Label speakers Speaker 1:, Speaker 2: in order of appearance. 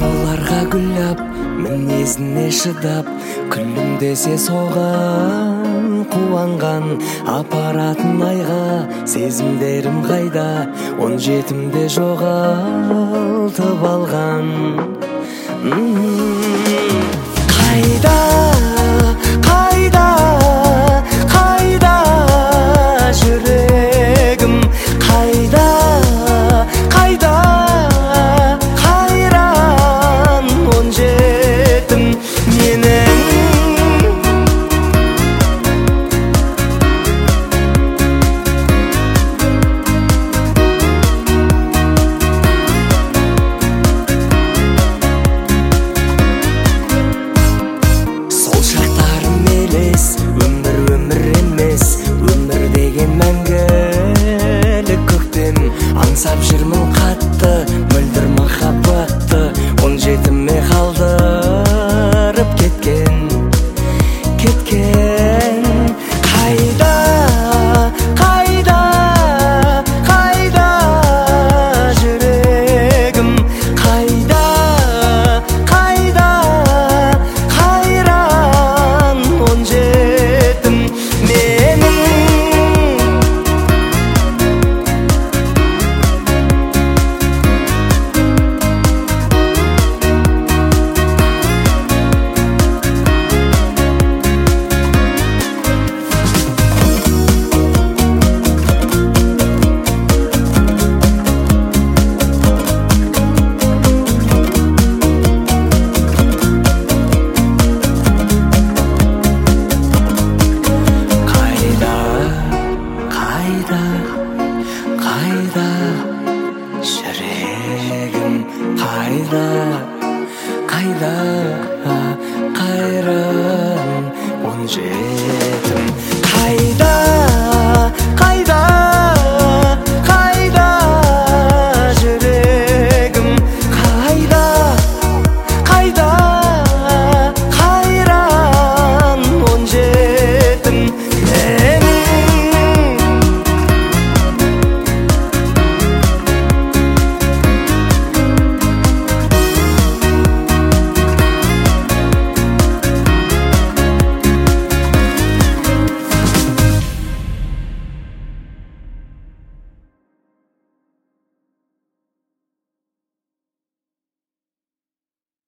Speaker 1: Ауруларга гүллап, мінезіне шыдап, күлімдесе соған қуанған апаратын айға. Сезімдерім қайда, 17-имде жоғалтып алған. Қайда, қайда, қайда жүрегім, қайда, қайда, қайран 17-ім менің. Сол шақтарым елес, өмір емес, өмір деген мәңгілік көктем. Аңсап жүрмін қатты, мөлдір махаббатты, 17-іме қалдырып кеткен. Қайда, қайда, қайда жүрегім, қайда, қайда, қайран 17-ім менің. Қайда жүрегім, қайда.